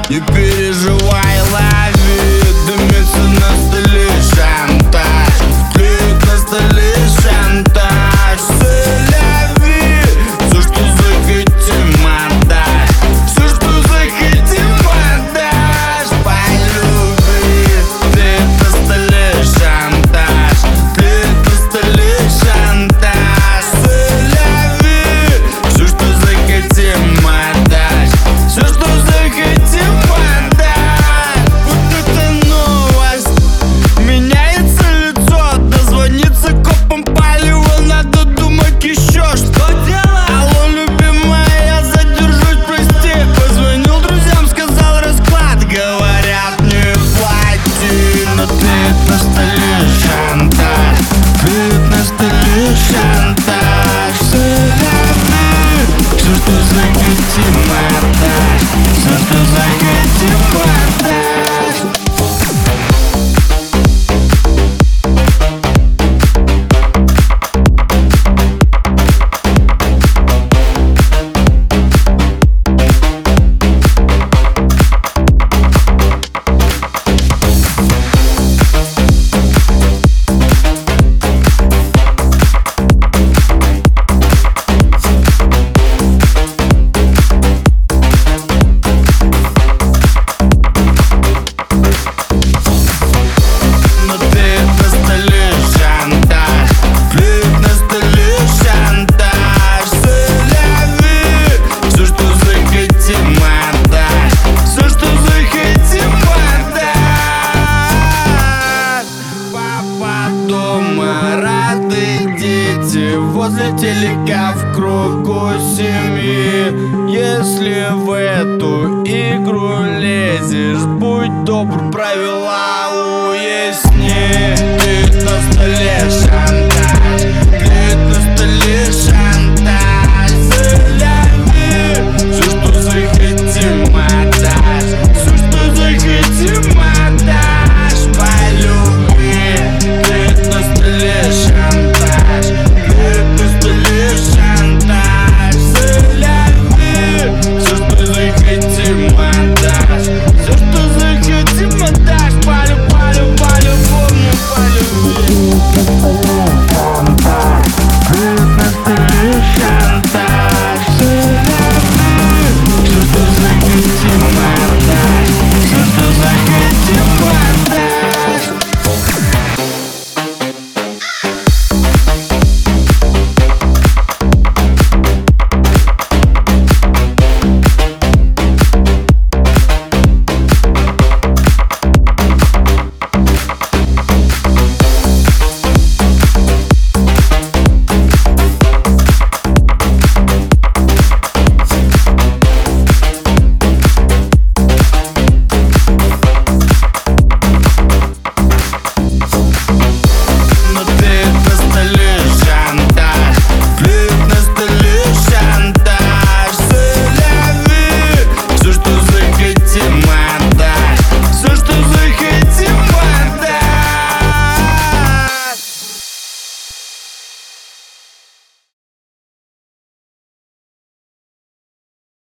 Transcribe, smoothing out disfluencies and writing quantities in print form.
Не переживай, лови, дымится на столе шантаж, тлеет на столе шантаж. Соляви, все, что захотим, отдашь, все, что захотим, отдашь. Полюби, тлеет на столе шантаж, тлеет на столе шантаж. Соляви, все, что захотим, отдашь, все, что захотим, отдать. Вот это новость, меняется лицо, дозвониться копам палево, надо думать еще что делать. Алло, любимая, я задержусь, прости. Позвонил друзьям, сказал расклад, говорят не плати. Но тлеет на столе шантаж, тлеет на столе шантаж. Соляви, все, что захотим, отдать, все, что захотим, отдать. Возле телека в кругу семьи. Если в эту игру лезешь, будь добр, правила уясни. Тлеет на столе шантаж, тлеет на столе шантаж.